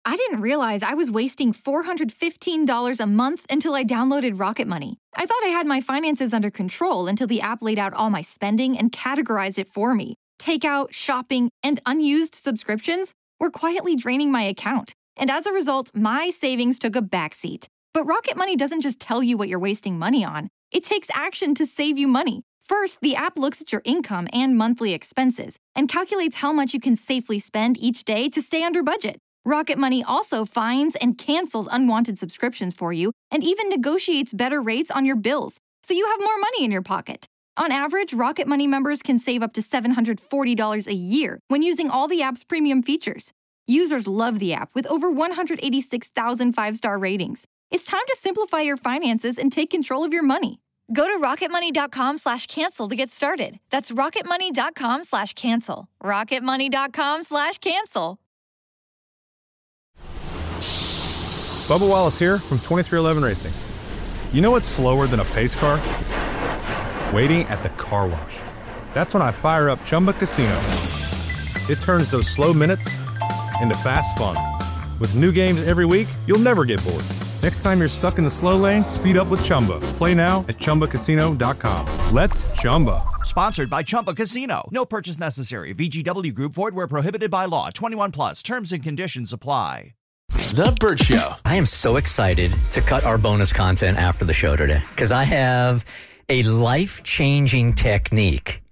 I didn't realize I was wasting $415 a month until I downloaded Rocket Money. I thought I had my finances under control until the app laid out all my spending and categorized it for me. Takeout, shopping, and unused subscriptions were quietly draining my account. And as a result, my savings took a backseat. But Rocket Money doesn't just tell you what you're wasting money on. It takes action to save you money. First, the app looks at your income and monthly expenses and calculates how much you can safely spend each day to stay under budget. Rocket Money also finds and cancels unwanted subscriptions for you and even negotiates better rates on your bills, so you have more money in your pocket. On average, Rocket Money members can save up to $740 a year when using all the app's premium features. Users love the app with over 186,000 five-star ratings. It's time to simplify your finances and take control of your money. Go to rocketmoney.com/cancel to get started. That's rocketmoney.com/cancel. rocketmoney.com/cancel. Bubba Wallace here from 2311 Racing. You know what's slower than a pace car? Waiting at the car wash. That's when I fire up Chumba Casino. It turns those slow minutes into fast fun. With new games every week, you'll never get bored. Next time you're stuck in the slow lane, speed up with Chumba. Play now at ChumbaCasino.com. Let's Chumba. Sponsored by Chumba Casino. No purchase necessary. VGW Group. Void where prohibited by law. 21 plus. Terms and conditions apply. The Burt Show. I am so excited to cut our bonus content after the show today because I have a life-changing technique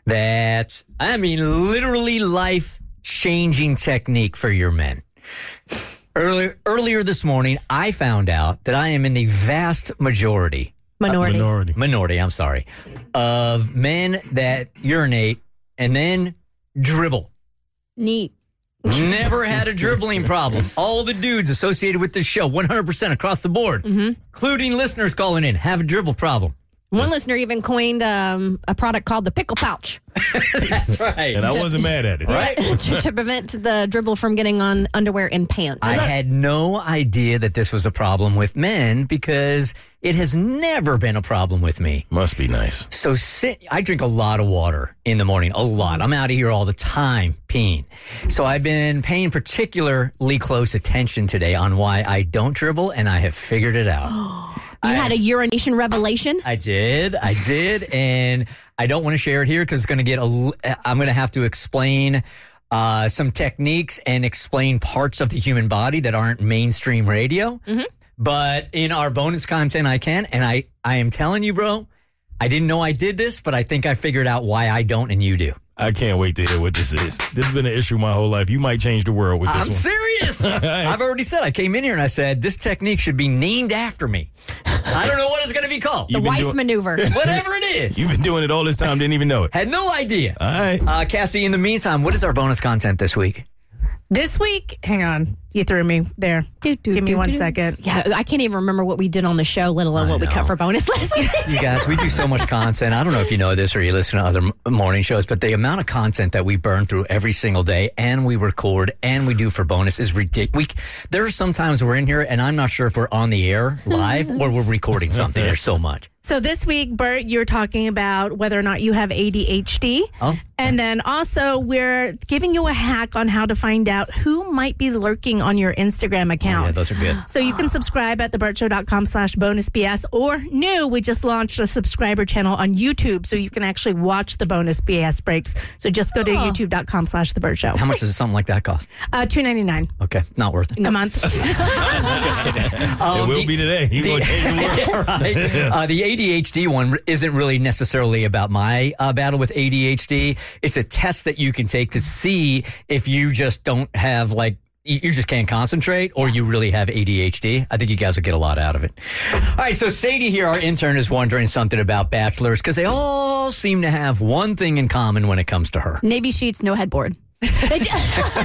literally life-changing technique for your men. Earlier this morning, I found out that I am in the vast minority, of men that urinate and then dribble. Neat. Never had a dribbling problem. All the dudes associated with this show, 100% across the board, including listeners calling in, have a dribble problem. One listener even coined a product called the pickle pouch. That's right. And I wasn't mad at it. Right? to prevent the dribble from getting on underwear and pants. I had no idea that this was a problem with men because it has never been a problem with me. Must be nice. So I drink a lot of water in the morning, a lot. I'm out of here all the time peeing. So I've been paying particularly close attention today on why I don't dribble, and I have figured it out. You had a urination revelation? I did, and I don't want to share it here because I'm going to have to explain some techniques and explain parts of the human body that aren't mainstream radio. But in our bonus content, I can, and I am telling you, bro, I didn't know I did this, but I think I figured out why I don't and you do. I can't wait to hear what this is. This has been an issue my whole life. You might change the world with this one. I'm serious. I've already said, I came in here and I said, this technique should be named after me. I don't know what it's going to be called. The Weiss maneuver. Whatever it is. You've been doing it all this time, didn't even know it. Had no idea. All right. Cassie, in the meantime, what is our bonus content this week? This week, hang on. You threw me there. Give me 1 second. Yeah, I can't even remember what we did on the show, let alone what we cut for bonus last week. You guys, we do so much content. I don't know if you know this or you listen to other morning shows, but the amount of content that we burn through every single day and we record and we do for bonus is ridiculous. There are some times we're in here and I'm not sure if we're on the air live or we're recording something. There's so much. So this week, Bert, you're talking about whether or not you have ADHD. Oh. And then also we're giving you a hack on how to find out who might be lurking on your Instagram account. Oh, yeah, those are good. So you can subscribe at thebertshow.com/bonusbs, or we just launched a subscriber channel on YouTube so you can actually watch the bonus BS breaks. So just go to youtube.com/thebertshow. How much does something like that cost? $2.99. Okay, not worth it. A month. Just kidding. It will be today. You're going to change the world. Yeah, right. The ADHD one isn't really necessarily about my battle with ADHD. It's a test that you can take to see if you just don't have you just can't concentrate or you really have ADHD. I think you guys will get a lot out of it. All right, so Sadie here, our intern, is wondering something about bachelors because they all seem to have one thing in common when it comes to her. Navy sheets, no headboard. What is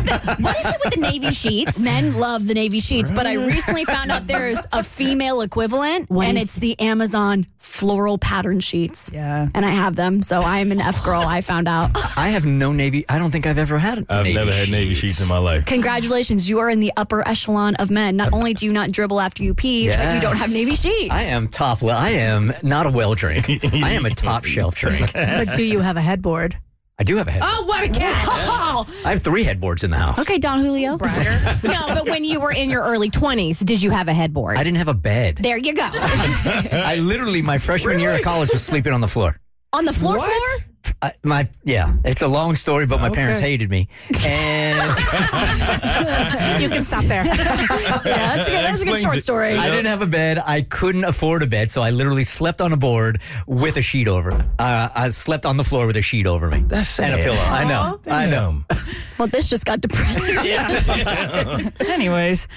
it with the Navy sheets? Men love the Navy sheets, but I recently found out there's a female equivalent, it's the Amazon floral pattern sheets. Yeah. And I have them, so I am an F girl, I found out. I have no Navy. I don't think I've ever had I've Navy never had Navy sheets in my life. Congratulations, you are in the upper echelon of men. Not only do you not dribble after you pee, but you don't have Navy sheets. I am I am not a well drink. I am a top shelf drink. But do you have a headboard? I do have a headboard. Oh, what a catch! Oh. I have 3 headboards in the house. Okay, Don Julio. No, but when you were in your early 20s, did you have a headboard? I didn't have a bed. There you go. I literally, my freshman year of college was sleeping on the floor. On the floor? It's a long story, but my parents hated me. And You can stop there. Yeah, that's a good short story. I didn't have a bed. I couldn't afford a bed, so I literally slept on a board with a sheet over it. I slept on the floor with a sheet over me. That's sad. And a pillow. I know. Well, this just got depressing. Anyways,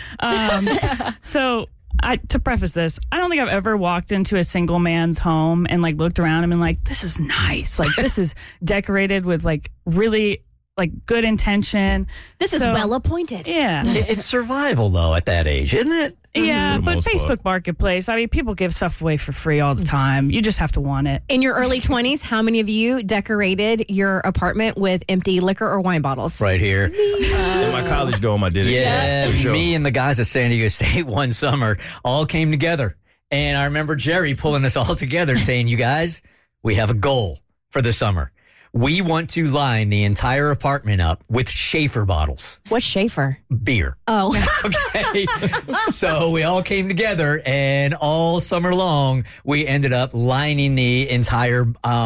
so to preface this, I don't think I've ever walked into a single man's home and like looked around and been like, this is nice. Like this is decorated with like really like good intention. This is well appointed. Yeah. It's survival, though, at that age, isn't it? Yeah, but most Facebook part. Marketplace, I mean, people give stuff away for free all the time. You just have to want it. In your early 20s, how many of you decorated your apartment with empty liquor or wine bottles? Right here. In my college dorm, I did it. Yeah, for sure. me and the guys at San Diego State one summer all came together. And I remember Jerry pulling us all together saying, you guys, we have a goal for the summer. We want to line the entire apartment up with Schaefer bottles. What's Schaefer? Beer. Oh. Okay. So we all came together, and all summer long, we ended up lining the entire,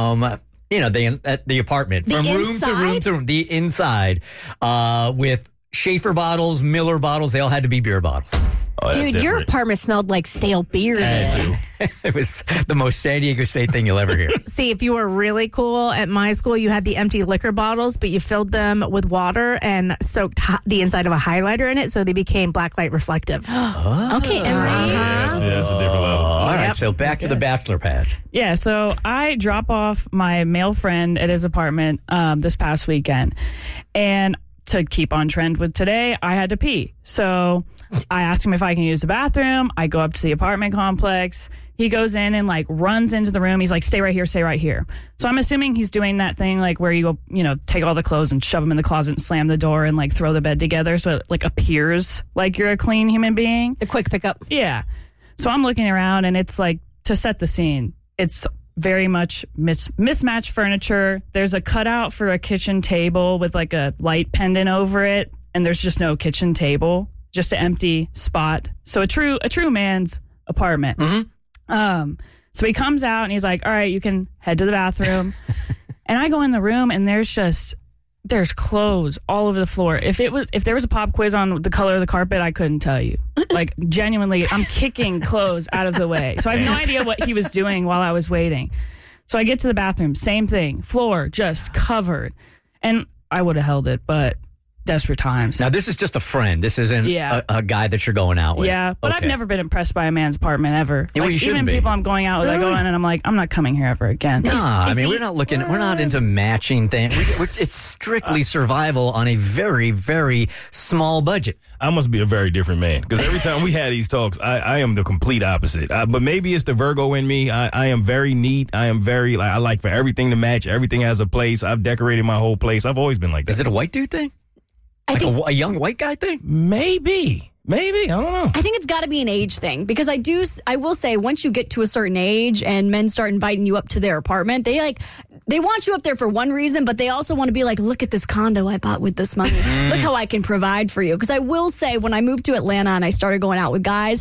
the apartment. The from room to room to room, the inside, with Schaefer bottles, Miller bottles. They all had to be beer bottles. Oh, that's Dude, your different. apartment smelled like stale beer. It was the most San Diego State thing you'll ever hear. See, if you were really cool at my school, you had the empty liquor bottles, but you filled them with water and soaked the inside of a highlighter in it, so they became blacklight reflective. Okay, Emery. That's a different level. All right, Yep. so back to the bachelor pads. Yeah, so I drop off my male friend at his apartment this past weekend. And to keep on trend with today, I had to pee. So I asked him if I can use the bathroom. I go up to the apartment complex. He goes in and like runs into the room. He's like, stay right here, stay right here. So I'm assuming he's doing that thing like where you go, take all the clothes and shove them in the closet and slam the door and like throw the bed together so it like appears like you're a clean human being. The quick pickup. Yeah. So I'm looking around and it's like, to set the scene, it's very much mismatched furniture. There's a cutout for a kitchen table with like a light pendant over it. And there's just no kitchen table, just an empty spot. So a true man's apartment. Mm-hmm. So he comes out and he's like, all right, you can head to the bathroom. And I go in the room and there's clothes all over the floor. If there was a pop quiz on the color of the carpet, I couldn't tell you. Like genuinely, I'm kicking clothes out of the way. So I have no idea what he was doing while I was waiting. So I get to the bathroom, same thing, floor just covered. And I would have held it, but desperate times. Now, this is just a friend. This isn't a guy that you're going out with. Yeah, but I've never been impressed by a man's apartment ever. Yeah, well, you shouldn't even be. people I'm going out with, I go in and I'm like, I'm not coming here ever again. Nah, I mean, we're not into matching things. It's strictly survival on a very, very small budget. I must be a very different man because every time we had these talks, I am the complete opposite. But maybe it's the Virgo in me. I am very neat. I am very, I like for everything to match. Everything has a place. I've decorated my whole place. I've always been like that. Is it a white dude thing? Like a young white guy thing? Maybe. I don't know. I think it's got to be an age thing because I will say once you get to a certain age and men start inviting you up to their apartment, they want you up there for one reason, but they also want to be like, look at this condo I bought with this money. Look how I can provide for you. Because I will say when I moved to Atlanta and I started going out with guys,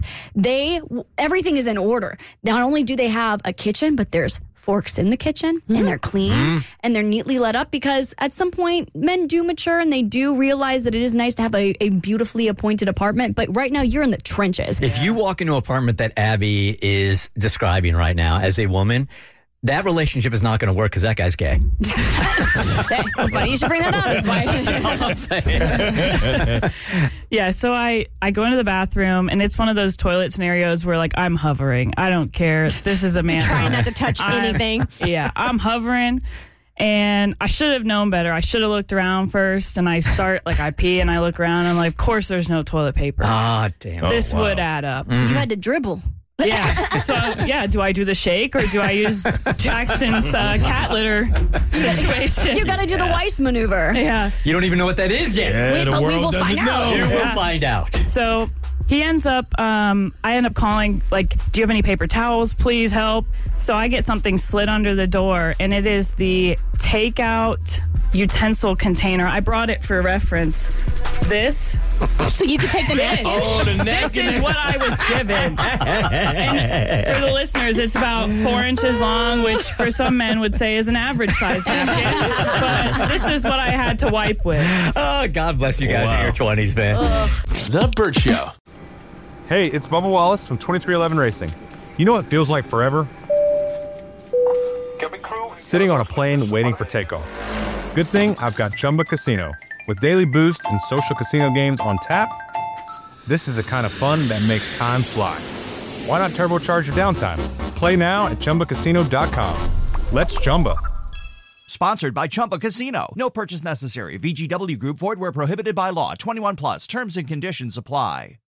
everything is in order. Not only do they have a kitchen, but there's forks in the kitchen and they're clean and they're neatly let up because at some point men do mature and they do realize that it is nice to have a beautifully appointed apartment. But right now you're in the trenches. If you walk into an apartment that Abby is describing right now as a woman, that relationship is not going to work because that guy's gay. Funny you should bring that up. That's why. That's all I'm saying. Yeah, so I go into the bathroom and it's one of those toilet scenarios where like I'm hovering. I don't care. This is a man. Trying not to touch anything. Yeah, I'm hovering. And I should have known better. I should have looked around first. And I pee and I look around and I'm like, of course there's no toilet paper. Ah, damn. This would add up. You had to dribble. Yeah. So, do I do the shake or do I use Jackson's cat litter situation? You got to do the Weiss maneuver. Yeah. You don't even know what that is yet. Yeah, Wait, the but we world will doesn't find out. know. You will find out. So he ends up, I end up calling, like, do you have any paper towels? Please help. So I get something slid under the door, and it is the takeout utensil container. I brought it for reference. This. So you can take the napkins. Oh, the This is what I was given. And for the listeners, it's about 4 inches long, which for some men would say is an average size napkin. But this is what I had to wipe with. Oh, God bless you guys in your 20s, man. The Burt Show. Hey, it's Bubba Wallace from 2311 Racing. You know what feels like forever? Sitting on a plane waiting for takeoff. Good thing I've got Chumba Casino. With daily boost and social casino games on tap, this is the kind of fun that makes time fly. Why not turbocharge your downtime? Play now at ChumbaCasino.com. Let's Chumba. Sponsored by Chumba Casino. No purchase necessary. VGW Group. Void where prohibited by law. 21 plus. Terms and conditions apply.